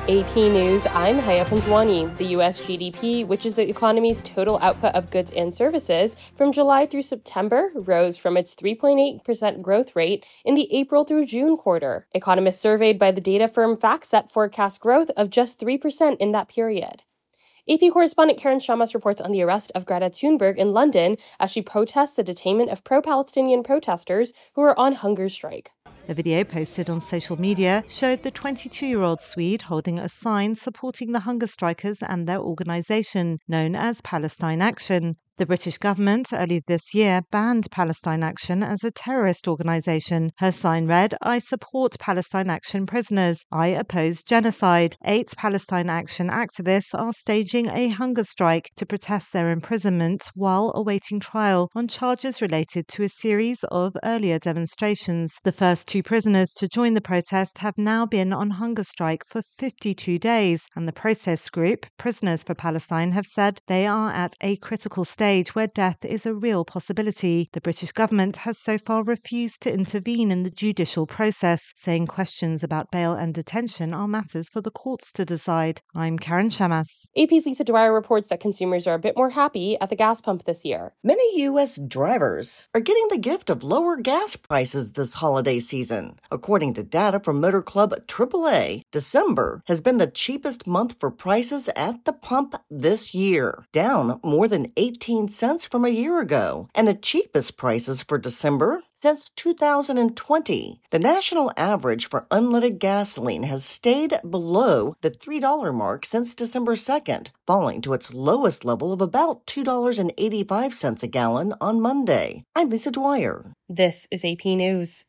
AP News, I'm Haya Panjwani. The U.S. GDP, which is the economy's total output of goods and services, from July through September, rose from its 3.8% growth rate in the April through June quarter. Economists surveyed by the data firm FactSet forecast growth of just 3% in that period. AP correspondent Karen Shamas reports on the arrest of Greta Thunberg in London as she protests the detainment of pro-Palestinian protesters who are on hunger strike. A video posted on social media showed the 22-year-old Swede holding a sign supporting the hunger strikers and their organisation, known as Palestine Action. The British government early this year banned Palestine Action as a terrorist organisation. Her sign read, "I support Palestine Action prisoners. I oppose genocide." 8 Palestine Action activists are staging a hunger strike to protest their imprisonment while awaiting trial on charges related to a series of earlier demonstrations. The first 2 prisoners to join the protest have now been on hunger strike for 52 days, and the protest group, Prisoners for Palestine, have said they are at a critical stage where death is a real possibility. The British government has so far refused to intervene in the judicial process, saying questions about bail and detention are matters for the courts to decide. I'm Karen Shamas. AP's Lisa Dwyer reports that consumers are a bit more happy at the gas pump this year. Many U.S. drivers are getting the gift of lower gas prices this holiday season. According to data from Motor Club AAA, December has been the cheapest month for prices at the pump this year, down more than 18 cents from a year ago, and the cheapest prices for December since 2020. The national average for unleaded gasoline has stayed below the $3 mark since December 2nd, falling to its lowest level of about $2.85 a gallon on Monday. I'm Lisa Dwyer. This is AP News.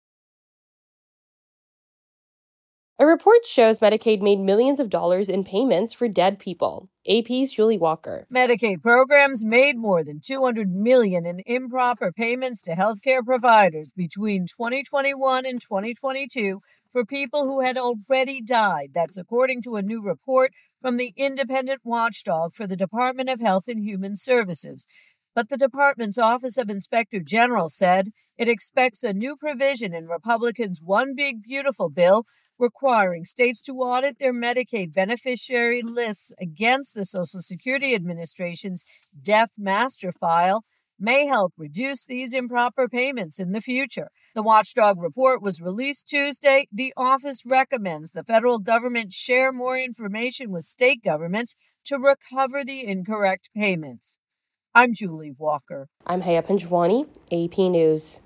A report shows Medicaid made millions of dollars in payments for dead people. AP's Julie Walker. Medicaid programs made more than $200 million in improper payments to healthcare providers between 2021 and 2022 for people who had already died. That's according to a new report from the independent watchdog for the Department of Health and Human Services. But the department's Office of Inspector General said it expects a new provision in Republicans' One Big Beautiful bill requiring states to audit their Medicaid beneficiary lists against the Social Security Administration's Death Master File may help reduce these improper payments in the future. The watchdog report was released Tuesday. The office recommends the federal government share more information with state governments to recover the incorrect payments. I'm Julie Walker. I'm Haya Panjwani, AP News.